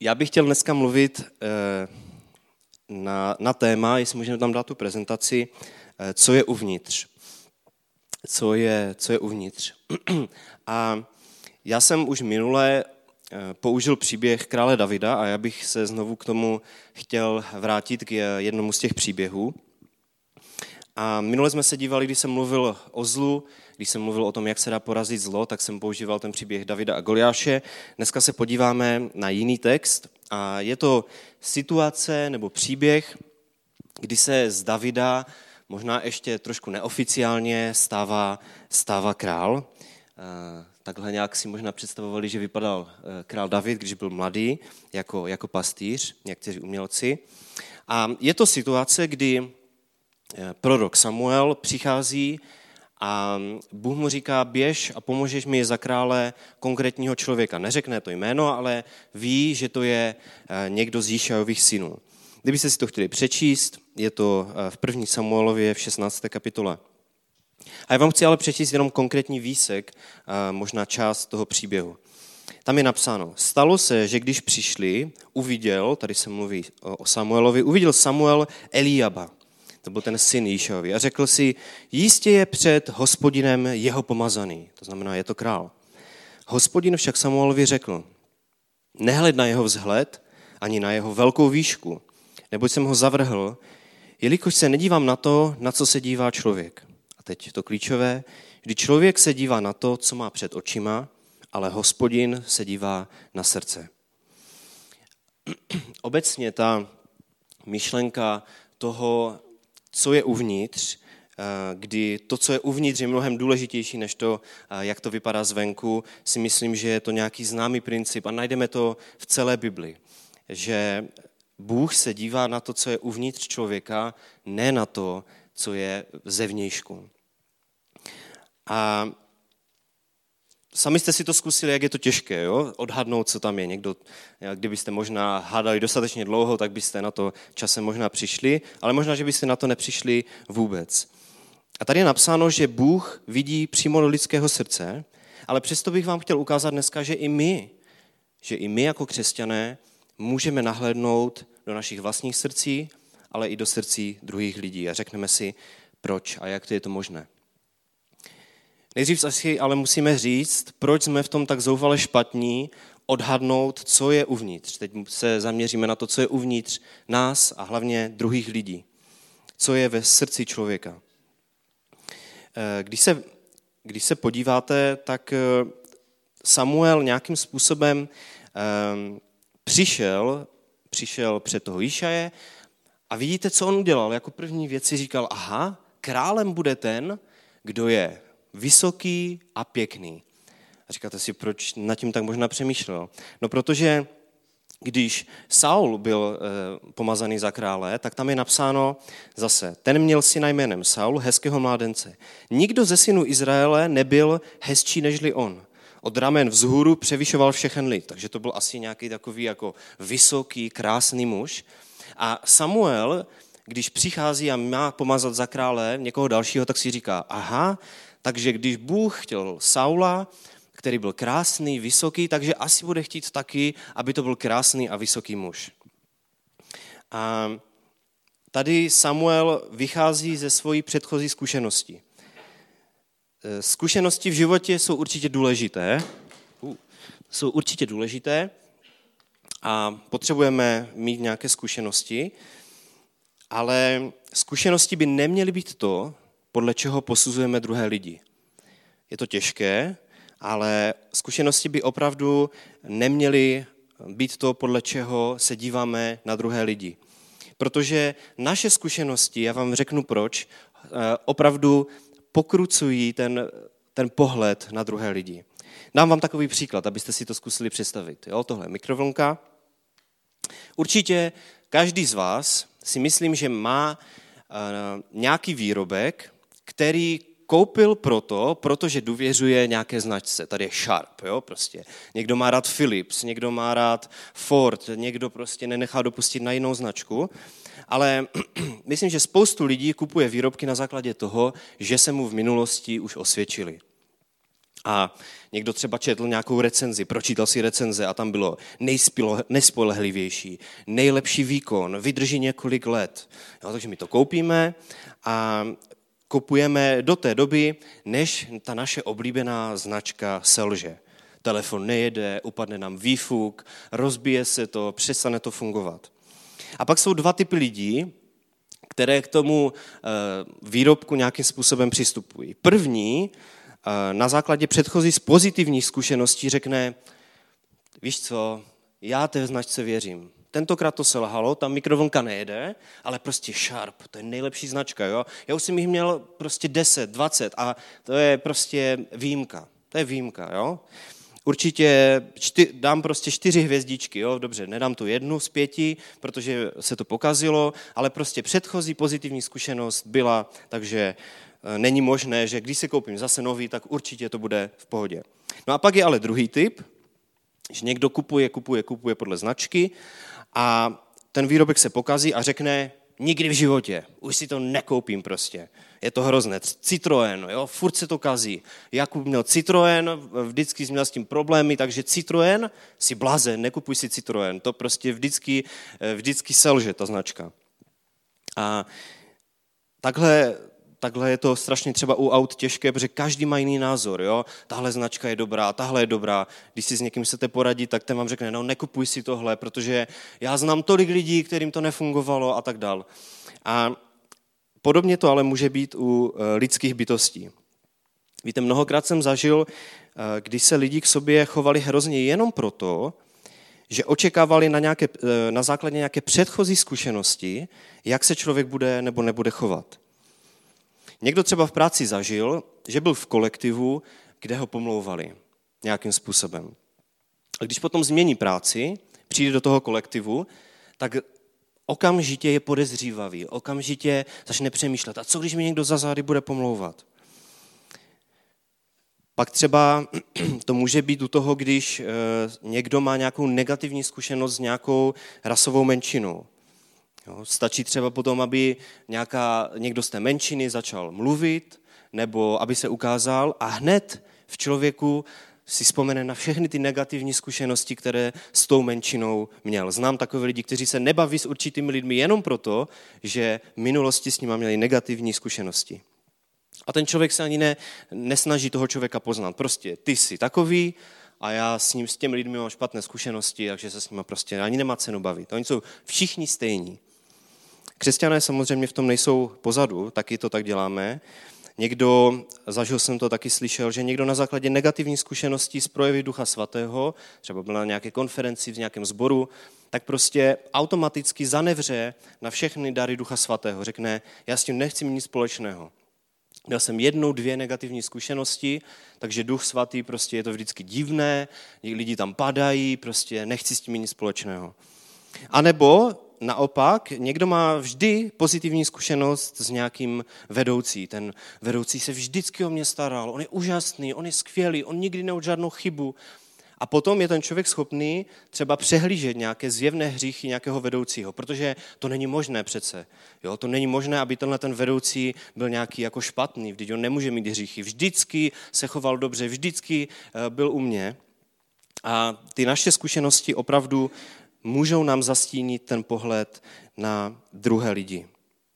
Já bych chtěl dneska mluvit na téma, jestli můžeme tam dát tu prezentaci, co je uvnitř. Co je uvnitř. A já jsem už minule použil příběh krále Davida a já bych se znovu k tomu chtěl vrátit k jednomu z těch příběhů. A minule jsme se dívali, když jsem mluvil o zlu, když jsem mluvil o tom, jak se dá porazit zlo, tak jsem používal ten příběh Davida a Goliáše. Dneska se podíváme na jiný text a je to situace nebo příběh, kdy se z Davida možná ještě trošku neoficiálně stává král. Takhle nějak si možná představovali, že vypadal král David, když byl mladý, jako pastýř, někteří umělci. A je to situace, kdy prorok Samuel přichází a Bůh mu říká, běž a pomůžeš mi za krále konkrétního člověka. Neřekne to jméno, ale ví, že to je někdo z Jíšajových synů. Kdybyste si to chtěli přečíst, je to v 1. Samuelově v 16. kapitole. A já vám chci ale přečíst jenom konkrétní výsek, možná část toho příběhu. Tam je napsáno, stalo se, že když přišli, uviděl, tady se mluví o Samuelovi, uviděl Samuel Eliaba, to byl ten syn Jíšajovi, a řekl si, jistě je před Hospodinem jeho pomazaný, to znamená, je to král. Hospodin však Samuelovi řekl, nehled na jeho vzhled, ani na jeho velkou výšku, neboť jsem ho zavrhl, jelikož se nedívám na to, na co se dívá člověk. A teď to klíčové, kdy člověk se dívá na to, co má před očima, ale Hospodin se dívá na srdce. Obecně ta myšlenka toho, co je uvnitř, kdy to, co je uvnitř, je mnohem důležitější než to, jak to vypadá zvenku, si myslím, že je to nějaký známý princip a najdeme to v celé Bibli, že Bůh se dívá na to, co je uvnitř člověka, ne na to, co je zevnějšku. A sami jste si to zkusili, jak je to těžké, jo? Odhadnout, co tam je. Někdo, kdybyste možná hádali dostatečně dlouho, tak byste na to časem možná přišli, ale možná, že byste na to nepřišli vůbec. A tady je napsáno, že Bůh vidí přímo do lidského srdce, ale přesto bych vám chtěl ukázat dneska, že i my jako křesťané můžeme nahlédnout do našich vlastních srdcí, ale i do srdcí druhých lidí a řekneme si, proč a jak to je to možné. Nejdřív asi ale musíme říct, proč jsme v tom tak zoufale špatní odhadnout, co je uvnitř. Teď se zaměříme na to, co je uvnitř nás a hlavně druhých lidí. Co je ve srdci člověka. Když se podíváte, tak Samuel nějakým způsobem přišel před toho Jíšaje a vidíte, co on udělal. Jako první věc si říkal, aha, králem bude ten, kdo je vysoký a pěkný. A říkáte si, proč nad tím tak možná přemýšlel? No protože když Saul byl pomazaný za krále, tak tam je napsáno zase, ten měl syna jménem Saul, hezkého mládence. Nikdo ze synů Izraele nebyl hezčí nežli on. Od ramen vzhůru převyšoval všechen lid, takže to byl asi nějaký takový jako vysoký, krásný muž. A Samuel, když přichází a má pomazat za krále někoho dalšího, tak si říká, aha, takže když Bůh chtěl Saula, který byl krásný, vysoký, takže asi bude chtít taky, aby to byl krásný a vysoký muž. A tady Samuel vychází ze svojí předchozí zkušenosti. Zkušenosti v životě jsou určitě důležité a potřebujeme mít nějaké zkušenosti, ale zkušenosti by neměly být to, podle čeho posuzujeme druhé lidi. Je to těžké, ale zkušenosti by opravdu neměly být to, podle čeho se díváme na druhé lidi. Protože naše zkušenosti, já vám řeknu proč, opravdu pokrucují ten pohled na druhé lidi. Dám vám takový příklad, abyste si to zkusili představit. Jo, tohle je mikrovlnka. Určitě každý z vás si myslím, že má nějaký výrobek, který koupil protože důvěřuje nějaké značce. Tady je Sharp, jo, prostě. Někdo má rád Philips, někdo má rád Ford, někdo prostě nenechá dopustit na jinou značku. Ale myslím, že spoustu lidí kupuje výrobky na základě toho, že se mu v minulosti už osvědčili. A někdo třeba četl nějakou recenzi, pročítal si recenze a tam bylo nejspolehlivější, nejlepší výkon, vydrží několik let. Jo, takže my to koupíme a kupujeme do té doby, než ta naše oblíbená značka selže. Telefon nejede, upadne nám výfuk, rozbije se to, přestane to fungovat. A pak jsou dva typy lidí, které k tomu výrobku nějakým způsobem přistupují. První na základě předchozí pozitivních zkušeností řekne, víš co, já té značce věřím. Tentokrát to selhalo, tam mikrovlnka nejede, ale prostě Sharp, to je nejlepší značka. Jo? Já už jsem jich měl prostě 10, 20 a to je prostě výjimka. To je výjimka. Jo? Určitě dám prostě 4 hvězdičky, jo? Dobře, nedám tu 1 z 5, protože se to pokazilo, ale prostě předchozí pozitivní zkušenost byla, takže není možné, že když si koupím zase nový, tak určitě to bude v pohodě. No a pak je ale druhý typ, že někdo kupuje podle značky a ten výrobek se pokazí a řekne, nikdy v životě, už si to nekoupím prostě. Je to hrozné. Citroën, jo, furt se to kazí. Jakub měl Citroën, vždycky měl s tím problémy, takže Citroën, si blázen, nekupuj si Citroën. To prostě vždycky selže ta značka. A takhle je to strašně třeba u aut těžké, protože každý má jiný názor. Jo? Tahle značka je dobrá, tahle je dobrá. Když si s někým chcete poradit, tak ten vám řekne, no nekupuj si tohle, protože já znám tolik lidí, kterým to nefungovalo a tak dál. A podobně to ale může být u lidských bytostí. Víte, mnohokrát jsem zažil, když se lidi k sobě chovali hrozně jenom proto, že očekávali na základě nějaké předchozí zkušenosti, jak se člověk bude nebo nebude chovat. Někdo třeba v práci zažil, že byl v kolektivu, kde ho pomlouvali nějakým způsobem. A když potom změní práci, přijde do toho kolektivu, tak okamžitě je podezřívavý, okamžitě začne přemýšlet, a co když mi někdo za zády bude pomlouvat? Pak třeba to může být u toho, když někdo má nějakou negativní zkušenost s nějakou rasovou menšinou. Jo, stačí třeba potom, aby někdo z té menšiny začal mluvit, nebo aby se ukázal a hned v člověku si vzpomene na všechny ty negativní zkušenosti, které s tou menšinou měl. Znám takové lidi, kteří se nebaví s určitými lidmi jenom proto, že v minulosti s nimi měli negativní zkušenosti. A ten člověk se ani nesnaží toho člověka poznat. Prostě ty jsi takový a já s těmi lidmi mám špatné zkušenosti, takže se s nimi prostě ani nemá cenu bavit. Oni jsou všichni stejní. Křesťané samozřejmě v tom nejsou pozadu, taky to tak děláme. Zažil jsem to, taky slyšel, že někdo na základě negativní zkušeností z projevy Ducha Svatého, třeba byl na nějaké konferenci v nějakém sboru, tak prostě automaticky zanevře na všechny dary Ducha Svatého. Řekne, já s tím nechci mít nic společného. Měl jsem 1, 2 negativní zkušenosti, takže Duch Svatý prostě je to vždycky divné, lidi tam padají, prostě nechci s tím mít nic společného. A nebo naopak, někdo má vždy pozitivní zkušenost s nějakým vedoucí. Ten vedoucí se vždycky o mě staral, on je úžasný, on je skvělý, on nikdy neudělal žádnou chybu. A potom je ten člověk schopný třeba přehlížet nějaké zjevné hříchy nějakého vedoucího, protože to není možné přece. Jo? To není možné, aby ten vedoucí byl nějaký jako špatný, vždyť on nemůže mít hříchy. Vždycky se choval dobře, vždycky byl u mě. A ty naše zkušenosti opravdu můžou nám zastínit ten pohled na druhé lidi.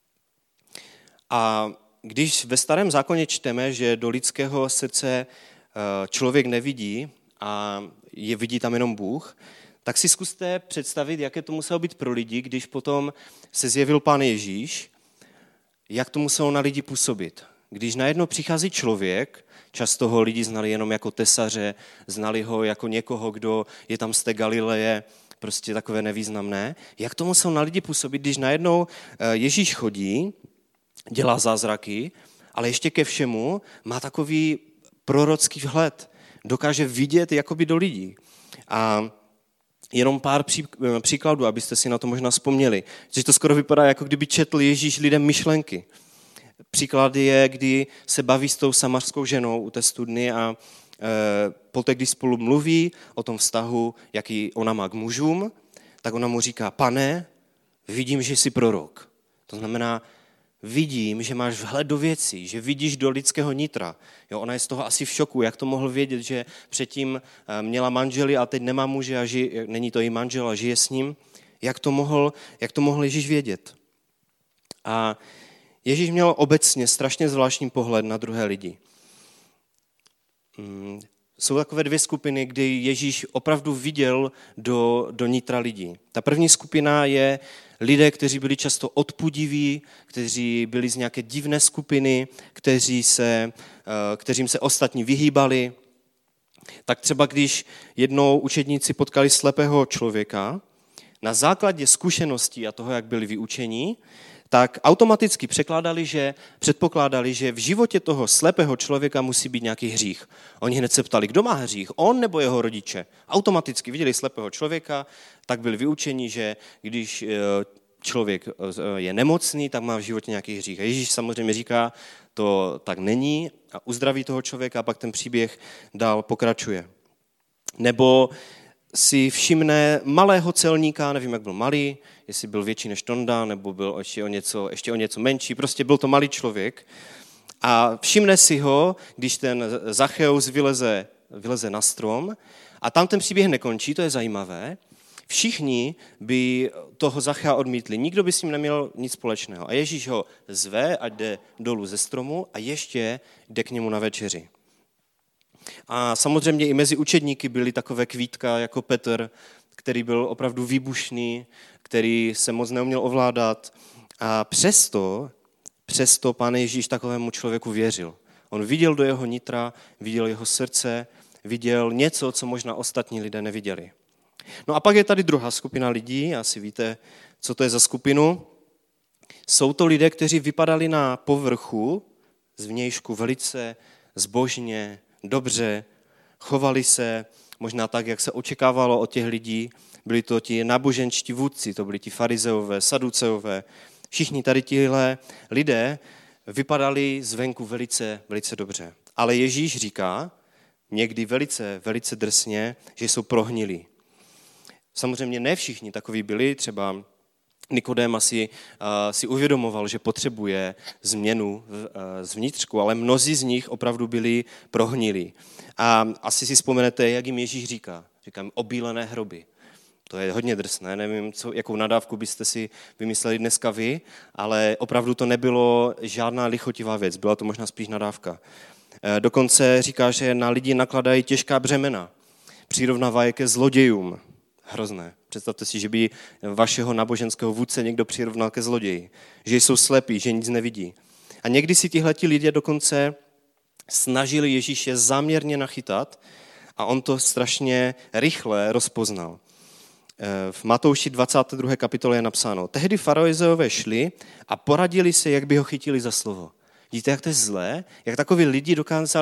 A když ve Starém zákoně čteme, že do lidského srdce člověk nevidí a vidí tam jenom Bůh, tak si zkuste představit, jaké to muselo být pro lidi, když potom se zjevil Pán Ježíš, jak to muselo na lidi působit. Když najednou přichází člověk, často ho lidi znali jenom jako tesaře, znali ho jako někoho, kdo je tam z té Galileje, prostě takové nevýznamné. Jak to muselo na lidi působit, když najednou Ježíš chodí, dělá zázraky, ale ještě ke všemu má takový prorocký vhled. Dokáže vidět jakoby do lidí. A jenom pár příkladů, abyste si na to možná vzpomněli. Že to skoro vypadá, jako kdyby četl Ježíš lidem myšlenky. Příklad je, kdy se baví s tou samařskou ženou u té studny a poté, když spolu mluví o tom vztahu, jaký ona má k mužům, tak ona mu říká, Pane, vidím, že jsi prorok. To znamená, vidím, že máš vhled do věcí, že vidíš do lidského nitra. Jo, ona je z toho asi v šoku, jak to mohl vědět, že předtím měla manželi a teď nemá muže a není to její manžel a žije s ním. Jak to mohl Ježíš vědět? A Ježíš měl obecně strašně zvláštní pohled na druhé lidi. Jsou takové dvě skupiny, kdy Ježíš opravdu viděl do nitra lidí. Ta první skupina je lidé, kteří byli často odpudiví, kteří byli z nějaké divné skupiny, kteřím se ostatní vyhýbali. Tak třeba když jednou učedníci potkali slepého člověka, na základě zkušeností a toho, jak byli vyučení, tak automaticky předpokládali, že v životě toho slepého člověka musí být nějaký hřích. Oni hned se ptali, kdo má hřích, on nebo jeho rodiče. Automaticky viděli slepého člověka, tak byli vyučeni, že když člověk je nemocný, tak má v životě nějaký hřích. A Ježíš samozřejmě říká, to tak není a uzdraví toho člověka a pak ten příběh dál pokračuje. Nebo si všimne malého celníka, nevím, jak byl malý, jestli byl větší než Tonda, nebo byl ještě o něco menší, prostě byl to malý člověk. A všimne si ho, když ten Zacheus vyleze na strom a tam ten příběh nekončí, to je zajímavé. Všichni by toho Zachea odmítli, nikdo by s ním neměl nic společného. A Ježíš ho zve, ať jde dolů ze stromu a ještě jde k němu na večeři. A samozřejmě i mezi učedníky byly takové kvítka jako Petr, který byl opravdu výbušný, který se moc neuměl ovládat. A přesto Pán Ježíš takovému člověku věřil. On viděl do jeho nitra, viděl jeho srdce, viděl něco, co možná ostatní lidé neviděli. No a pak je tady druhá skupina lidí, asi víte, co to je za skupinu. Jsou to lidé, kteří vypadali na povrchu, zvnějšku velice zbožně, dobře, chovali se možná tak, jak se očekávalo od těch lidí. Byli to ti náboženští vůdci, to byli ti farizeové, saduceové. Všichni tady tihle lidé vypadali zvenku velice, velice dobře. Ale Ježíš říká někdy velice, velice drsně, že jsou prohnilí. Samozřejmě ne všichni takoví byli, třeba Nikodém si uvědomoval, že potřebuje změnu zvnitřku, ale mnozí z nich opravdu byli prohnilí. A asi si vzpomenete, jak jim Ježíš říká. Říká jim obílené hroby. To je hodně drsné, nevím, jakou nadávku byste si vymysleli dneska vy, ale opravdu to nebylo žádná lichotivá věc, byla to možná spíš nadávka. Dokonce říká, že na lidi nakladají těžká břemena, přirovnává je ke zlodějům. Hrozné. Představte si, že by vašeho náboženského vůdce někdo přirovnal ke zloději, že jsou slepí, že nic nevidí. A někdy si tihleti lidé dokonce snažili Ježíše záměrně nachytat a on to strašně rychle rozpoznal. V Matouši 22. kapitole je napsáno: tehdy farizeové šli a poradili se, jak by ho chytili za slovo. Vidíte, jak to je zlé? Jak takoví lidi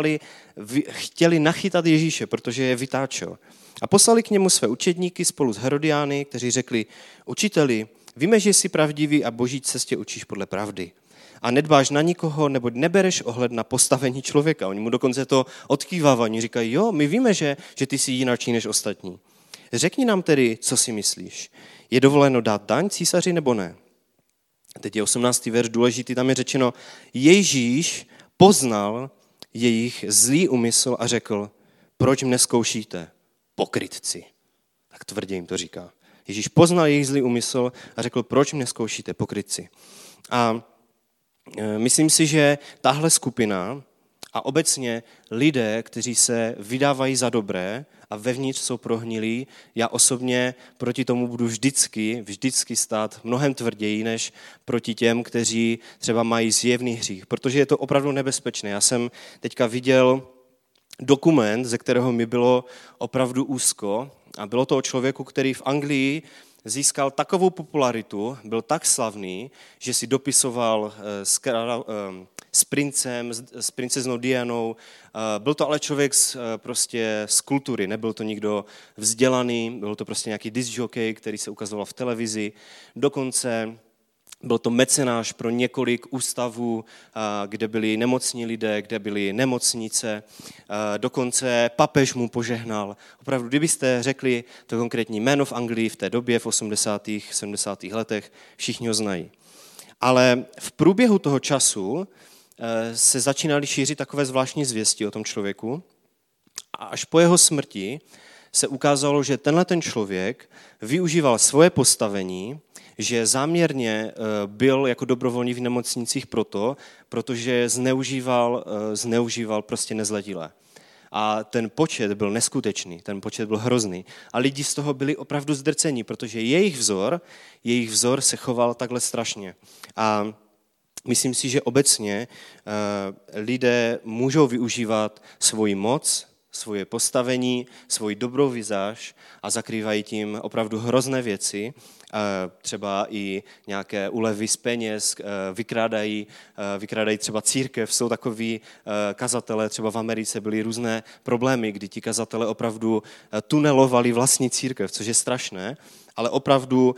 chtěli nachytat Ježíše, protože je vytáčel. A poslali k němu své učedníky spolu s Herodiány, kteří řekli: učiteli, víme, že jsi pravdivý a boží cestě učíš podle pravdy. A nedbáš na nikoho, nebo nebereš ohled na postavení člověka. Oni mu dokonce to odkývávají, říkají: jo, my víme, že ty jsi jináčí než ostatní. Řekni nám tedy, co si myslíš. Je dovoleno dát daň císaři nebo ne? Teď je 18. verš důležitý, tam je řečeno: Ježíš poznal jejich zlý úmysl a řekl: proč mne zkoušíte, pokrytci? Tak tvrdě jim to říká. Ježíš poznal jejich zlý úmysl a řekl: proč mne zkoušíte, pokrytci? A myslím si, že tahle skupina a obecně lidé, kteří se vydávají za dobré a vevnitř jsou prohnilí, já osobně proti tomu budu vždycky stát mnohem tvrději, než proti těm, kteří třeba mají zjevný hřích, protože je to opravdu nebezpečné. Já jsem teďka viděl dokument, ze kterého mi bylo opravdu úzko, a bylo to o člověku, který v Anglii získal takovou popularitu, byl tak slavný, že si dopisoval s princem, s princeznou Dianou. Byl to ale člověk z kultury, nebyl to nikdo vzdělaný, byl to prostě nějaký discjockey, který se ukazoval v televizi. Dokonce byl to mecenáš pro několik ústavů, kde byli nemocní lidé, kde byly nemocnice. Dokonce papež mu požehnal. Opravdu, kdybyste řekli to konkrétní jméno v Anglii v té době, v 80. 70. letech, všichni ho znají. Ale v průběhu toho času se začínaly šířit takové zvláštní zvěsti o tom člověku a až po jeho smrti se ukázalo, že tenhle ten člověk využíval svoje postavení, že záměrně byl jako dobrovolník v nemocnicích protože zneužíval prostě nezletilé. A ten počet byl neskutečný, ten počet byl hrozný. A lidi z toho byli opravdu zdrceni, protože jejich vzor se choval takhle strašně. A myslím si, že obecně lidé můžou využívat svoji moc, svoje postavení, svoji dobrou vizáž a zakrývají tím opravdu hrozné věci, třeba i nějaké úlevy z peněz, vykrádají třeba církev. Jsou takoví kazatelé, třeba v Americe byly různé problémy, kdy ti kazatelé opravdu tunelovali vlastní církev, což je strašné, ale opravdu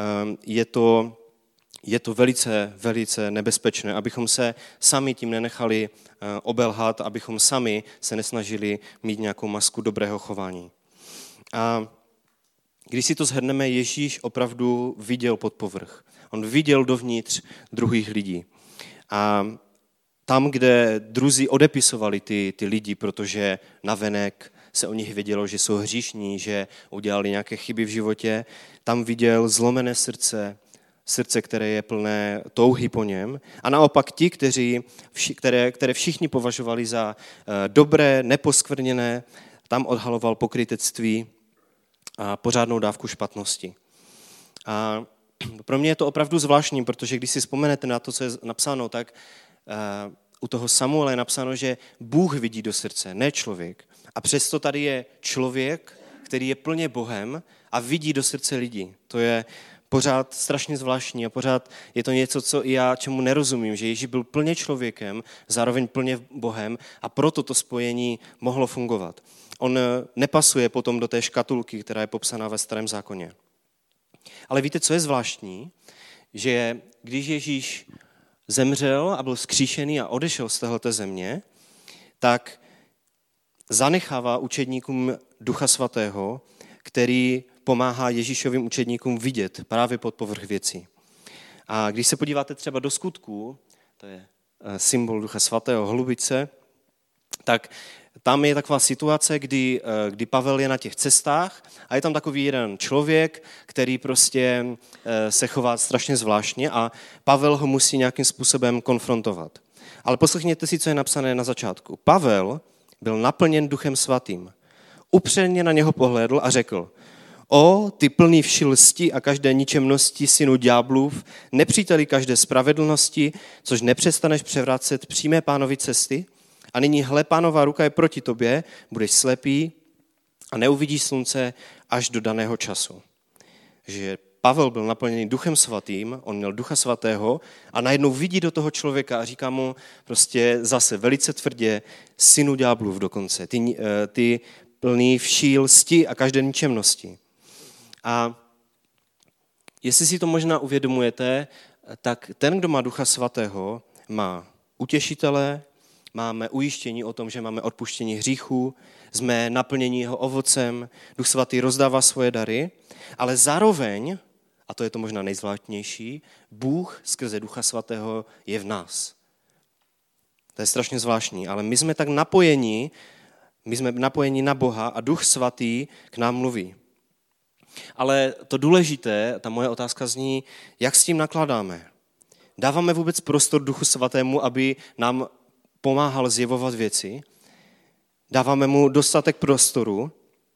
je to velice, velice nebezpečné, abychom se sami tím nenechali obelhat, abychom sami se nesnažili mít nějakou masku dobrého chování. A když si to shrneme, Ježíš opravdu viděl pod povrch. On viděl dovnitř druhých lidí. A tam, kde druzí odepisovali ty lidi, protože navenek se o nich vědělo, že jsou hříšní, že udělali nějaké chyby v životě, tam viděl zlomené srdce, které je plné touhy po něm. A naopak ti, které všichni považovali za dobré, neposkvrněné, tam odhaloval pokrytectví a pořádnou dávku špatnosti. A pro mě je to opravdu zvláštní, protože když si vzpomenete na to, co je napsáno, tak u toho Samuela je napsáno, že Bůh vidí do srdce, ne člověk. A přesto tady je člověk, který je plně Bohem a vidí do srdce lidí. To je pořád strašně zvláštní a pořád je to něco, co i já čemu nerozumím, že Ježíš byl plně člověkem, zároveň plně Bohem a proto to spojení mohlo fungovat. On nepasuje potom do té škatulky, která je popsaná ve Starém zákoně. Ale víte, co je zvláštní? Že když Ježíš zemřel a byl vzkříšený a odešel z téhleté země, tak zanechává učedníkům Ducha Svatého, který pomáhá Ježíšovým učedníkům vidět právě pod povrch věcí. A když se podíváte třeba do Skutků, to je symbol Ducha Svatého, holubice, tak tam je taková situace, kdy Pavel je na těch cestách a je tam takový jeden člověk, který prostě se chová strašně zvláštně a Pavel ho musí nějakým způsobem konfrontovat. Ale poslechněte si, co je napsané na začátku. Pavel byl naplněn Duchem Svatým. Upřeně na něho pohlédl a řekl: O, ty plný vši lsti a každé ničemnosti, synu ďáblův, nepříteli každé spravedlnosti, což nepřestaneš převracet přímé Pánovi cesty? A nyní hle, Pánova ruka je proti tobě, budeš slepý a neuvidíš slunce až do daného času. Že Pavel byl naplněný Duchem Svatým, on měl Ducha Svatého a najednou vidí do toho člověka a říká mu prostě zase velice tvrdě, synu ďáblův dokonce, ty plný vší lsti a každé ničemnosti. A jestli si to možná uvědomujete, tak ten, kdo má Ducha Svatého, má utěšitele, máme ujištění o tom, že máme odpuštění hříchů, jsme naplněni jeho ovocem, Duch Svatý rozdává svoje dary, ale zároveň, a to je to možná nejzvláštnější, Bůh skrze Ducha Svatého je v nás. To je strašně zvláštní, ale my jsme tak napojeni na Boha a Duch Svatý k nám mluví. Ale to důležité, ta moje otázka zní, jak s tím nakládáme. Dáváme vůbec prostor Duchu Svatému, aby nám pomáhal zjevovat věci? Dáváme mu dostatek prostoru?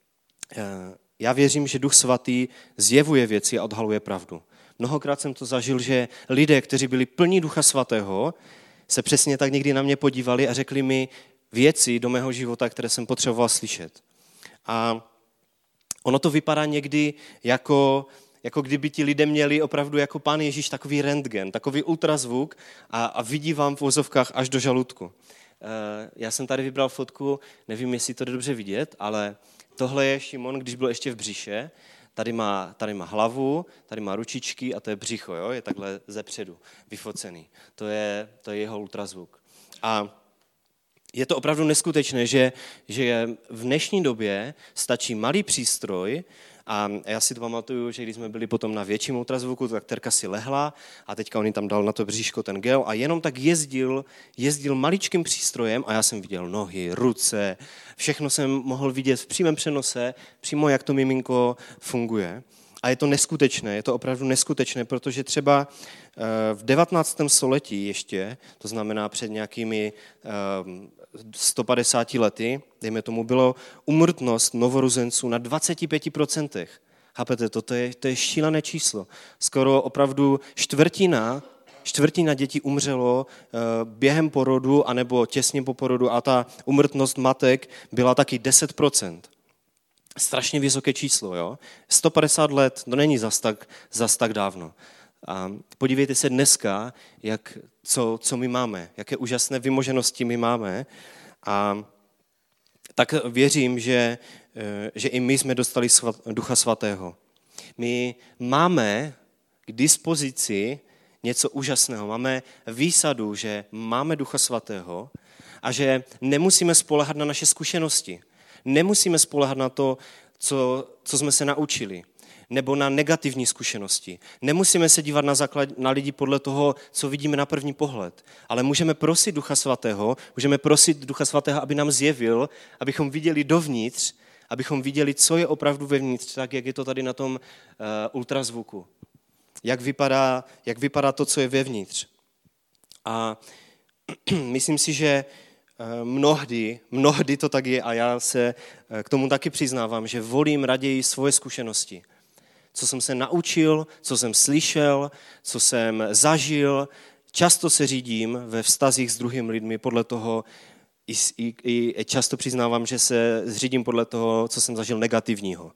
Já věřím, že Duch Svatý zjevuje věci a odhaluje pravdu. Mnohokrát jsem to zažil, že lidé, kteří byli plní Ducha Svatého, se přesně tak někdy na mě podívali a řekli mi věci do mého života, které jsem potřeboval slyšet. A ono to vypadá někdy jako kdyby ti lidé měli opravdu jako Pán Ježíš takový rentgen, takový ultrazvuk a vidí vám v vozovkách až do žaludku. Já jsem tady vybral fotku, nevím, jestli to jde dobře vidět, ale tohle je Šimon, když byl ještě v břiše. Tady má hlavu, tady má ručičky a to je břicho, jo? Je takhle zepředu vyfocený. To je jeho ultrazvuk. A je to opravdu neskutečné, že v dnešní době stačí malý přístroj A já si to pamatuju, že když jsme byli potom na větším ultrazvuku, tak Terka si lehla a teďka on tam dal na to bříško ten gel a jenom tak jezdil maličkým přístrojem a já jsem viděl nohy, ruce, všechno jsem mohl vidět v přímém přenose, přímo jak to miminko funguje. A je to neskutečné, je to opravdu neskutečné, protože třeba v 19. století ještě, to znamená před nějakými 150 lety, dejme tomu, bylo úmrtnost novorozenců na 25%. Chápete, to je šílené číslo. Skoro opravdu čtvrtina dětí umřelo během porodu anebo těsně po porodu a ta úmrtnost matek byla taky 10%. Strašně vysoké číslo, jo? 150 let, to není zas tak dávno. A podívejte se dneska, co my máme, jaké úžasné vymoženosti my máme. A tak věřím, že i my jsme dostali Ducha Svatého. My máme k dispozici něco úžasného. Máme výsadu, že máme Ducha Svatého a že nemusíme spoléhat na naše zkušenosti. Nemusíme spoléhat na to, co jsme se naučili, nebo na negativní zkušenosti. Nemusíme se dívat na lidi podle toho, co vidíme na první pohled, ale můžeme prosit Ducha Svatého, aby nám zjevil, abychom viděli dovnitř, abychom viděli, co je opravdu vevnitř, tak jak je to tady na tom ultrazvuku. Jak vypadá to, co je vevnitř. A myslím si, že mnohdy to tak je a já se k tomu taky přiznávám, že volím raději svoje zkušenosti. Co jsem se naučil, co jsem slyšel, co jsem zažil. Často se řídím ve vztazích s druhými lidmi podle toho, i často přiznávám, že se řídím podle toho, co jsem zažil negativního.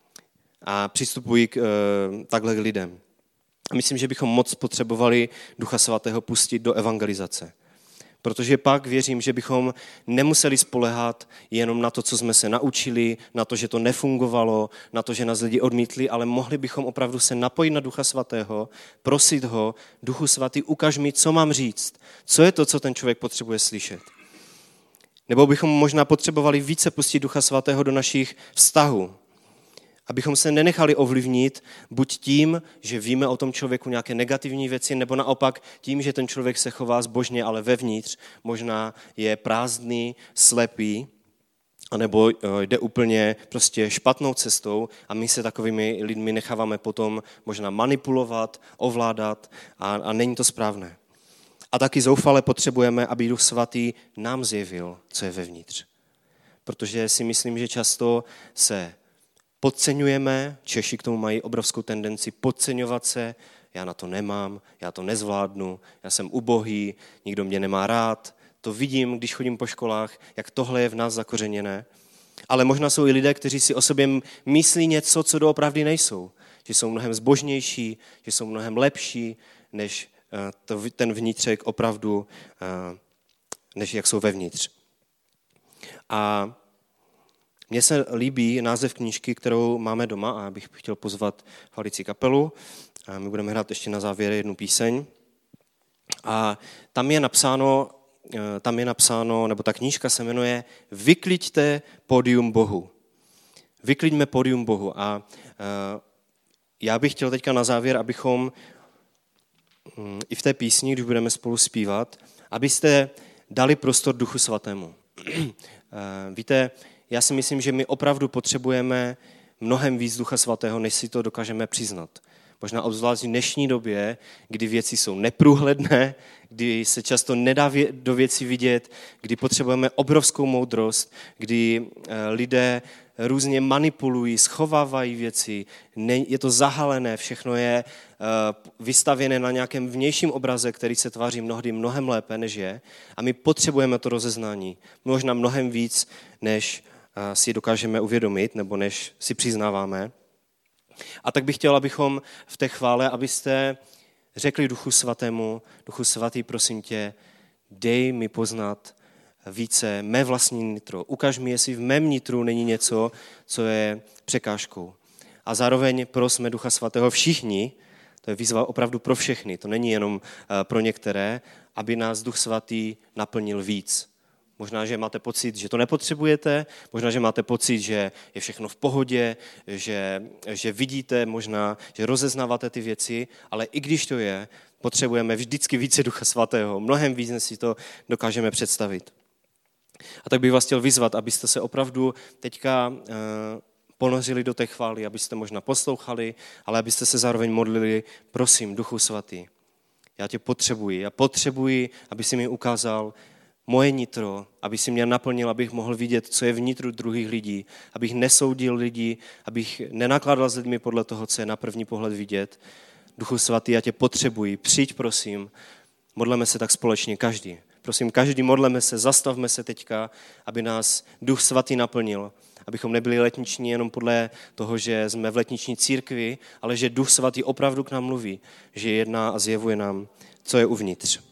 A přistupuji takhle k lidem. Myslím, že bychom moc potřebovali Ducha Svatého pustit do evangelizace. Protože pak věřím, že bychom nemuseli spoléhat jenom na to, co jsme se naučili, na to, že to nefungovalo, na to, že nás lidi odmítli, ale mohli bychom opravdu se napojit na Ducha Svatého, prosit ho, Duchu Svatý, ukaž mi, co mám říct, co je to, co ten člověk potřebuje slyšet. Nebo bychom možná potřebovali více pustit Ducha Svatého do našich vztahů, abychom se nenechali ovlivnit buď tím, že víme o tom člověku nějaké negativní věci, nebo naopak tím, že ten člověk se chová zbožně, ale vevnitř možná je prázdný, slepý, anebo jde úplně prostě špatnou cestou a my se takovými lidmi necháváme potom možná manipulovat, ovládat a není to správné. A taky zoufale potřebujeme, aby Duch Svatý nám zjevil, co je vevnitř. Protože si myslím, že často se podceňujeme, Češi k tomu mají obrovskou tendenci podceňovat se, já na to nemám, já to nezvládnu, já jsem ubohý, nikdo mě nemá rád. To vidím, když chodím po školách, jak tohle je v nás zakořeněné. Ale možná jsou i lidé, kteří si o sobě myslí něco, co doopravdy nejsou. Že jsou mnohem zbožnější, že jsou mnohem lepší, než ten vnitřek opravdu, než jak jsou vevnitř. A mně se líbí název knížky, kterou máme doma a bych chtěl pozvat Halici kapelu. A my budeme hrát ještě na závěr jednu píseň. A tam je napsáno, nebo ta knížka se jmenuje Vykliďte pódium Bohu. Vykliďme pódium Bohu. A já bych chtěl teďka na závěr, abychom i v té písni, když budeme spolu zpívat, abyste dali prostor Duchu Svatému. Víte, já si myslím, že my opravdu potřebujeme mnohem víc Ducha Svatého, než si to dokážeme přiznat. Možná obzvlášť v dnešní době, kdy věci jsou neprůhledné, kdy se často nedá do věcí vidět, kdy potřebujeme obrovskou moudrost, kdy lidé různě manipulují, schovávají věci, je to zahalené, všechno je vystavěné na nějakém vnějším obraze, který se tváří mnohdy mnohem lépe, než je. A my potřebujeme to rozeznání, možná mnohem víc, než si dokážeme uvědomit, nebo než si přiznáváme. A tak bych chtěl, abychom v té chvále, abyste řekli Duchu Svatému, Duchu Svatý, prosím tě, dej mi poznat více mé vlastní nitro. Ukaž mi, jestli v mém nitru není něco, co je překážkou. A zároveň prosme Ducha Svatého všichni, to je výzva opravdu pro všechny, to není jenom pro některé, aby nás Duch Svatý naplnil víc. Možná, že máte pocit, že to nepotřebujete, možná, že máte pocit, že je všechno v pohodě, že vidíte možná, že rozeznáváte ty věci, ale i když to je, potřebujeme vždycky více Ducha Svatého, mnohem víc, než si to dokážeme představit. A tak bych vás chtěl vyzvat, abyste se opravdu teďka ponořili do té chvály, abyste možná poslouchali, ale abyste se zároveň modlili, prosím, Duchu Svatý, já tě potřebuji. Já potřebuji, aby si mi ukázal moje nitro, aby si mě naplnil, abych mohl vidět, co je v nitru druhých lidí, abych nesoudil lidi, abych nenakládal s lidmi podle toho, co je na první pohled vidět. Duchu Svatý, já tě potřebuji, přijď prosím, modleme se tak společně každý. Prosím, každý modleme se, zastavme se teďka, aby nás Duch Svatý naplnil, abychom nebyli letniční jenom podle toho, že jsme v letniční církvi, ale že Duch Svatý opravdu k nám mluví, že jedná a zjevuje nám, co je uvnitř.